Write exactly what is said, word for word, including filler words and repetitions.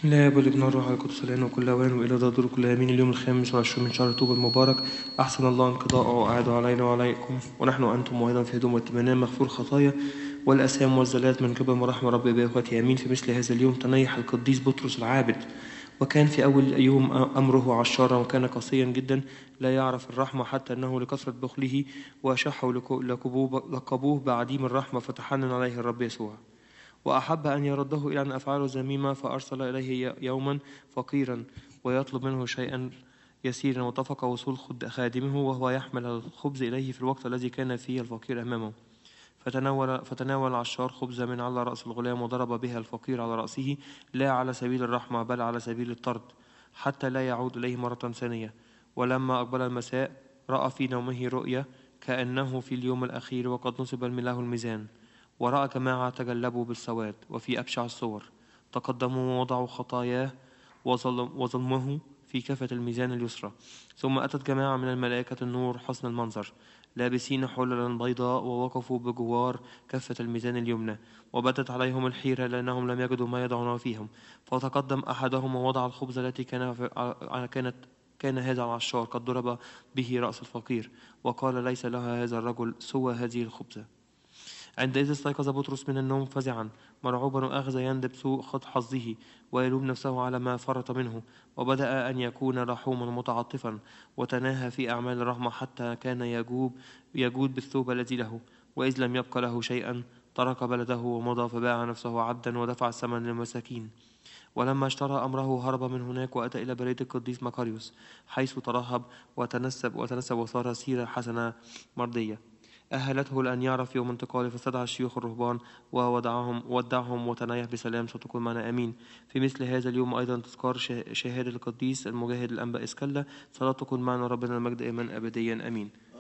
لا بل ابن الروح القدس الآن وكل أوان وإلى دار كل يمين. اليوم الخامس والعشرين من شهر طوب المبارك، أحسن الله انقضاءه وأعاده علينا وعليكم، ونحن وأنتم وأيضا في هدوم والتمنام مغفور خطايا والأثام والزلات من قبل مراحم رب بإخوتي آمين. في مثل هذا اليوم تنيح القديس بطرس العابد، وكان في أول يوم أمره عشارا، وكان قاسيا جدا لا يعرف الرحمة، حتى أنه لكثرة بخله وشحوا لقبوه بعديم الرحمة، فتحنن عليه الرب يسوع وأحب أن يرده إلى أن أفعاله ذميمة، فأرسل إليه يوما فقيرا ويطلب منه شيئا يسيرا، واتفق وصول خادمه وهو يحمل الخبز إليه في الوقت الذي كان فيه الفقير أمامه. فتناول, فتناول العشار خبزة من على رأس الغلام وضرب بها الفقير على رأسه، لا على سبيل الرحمة بل على سبيل الطرد، حتى لا يعود إليه مرة ثانية. ولما أقبل المساء رأى في نومه رؤيا كأنه في اليوم الأخير وقد نصب له الميزان، ورأى جماعة تجلبوا بالسواد وفي أبشع الصور، تقدموا ووضعوا خطاياه وظلم وظلمه في كفة الميزان اليسرى. ثم أتت جماعة من الملائكة النور حسن المنظر لابسين حللا بيضاء، ووقفوا بجوار كفة الميزان اليمنى، وبدت عليهم الحيرة لأنهم لم يجدوا ما يضعون فيهم. فتقدم أحدهم ووضع الخبز التي كان كانت كان هذا العشار قد ضرب به رأس الفقير، وقال: ليس لها هذا الرجل سوى هذه الخبزة. عندئذ استيقظ بطرس من النوم فزعا مرعوبا، وأخذ يندب سوء خط حظه ويلوم نفسه على ما فرط منه، وبدأ أن يكون رحوما متعاطفا، وتناهى في أعمال الرحمة حتى كان يجوب يجود بالثوب الذي له. وإذ لم يبق له شيئا ترك بلده ومضى، فباع نفسه عبدا ودفع الثمن للمساكين. ولما اشترى أمره هرب من هناك وأتى إلى برية القديس مكاريوس، حيث ترهب وتنسب وتنسب وصار سيرة حسنة مرضية أهلته لأن يعرف يوم انتقاله. فاستدعى الشيوخ الرهبان وودعهم ودعهم وتنيح بسلام. ستكون معنا آمين. في مثل هذا اليوم أيضا تذكار شهادة القديس المجاهد الأنبا إسكلا. صلاة تكون معنا ربنا المجد إيمان أبديا آمين.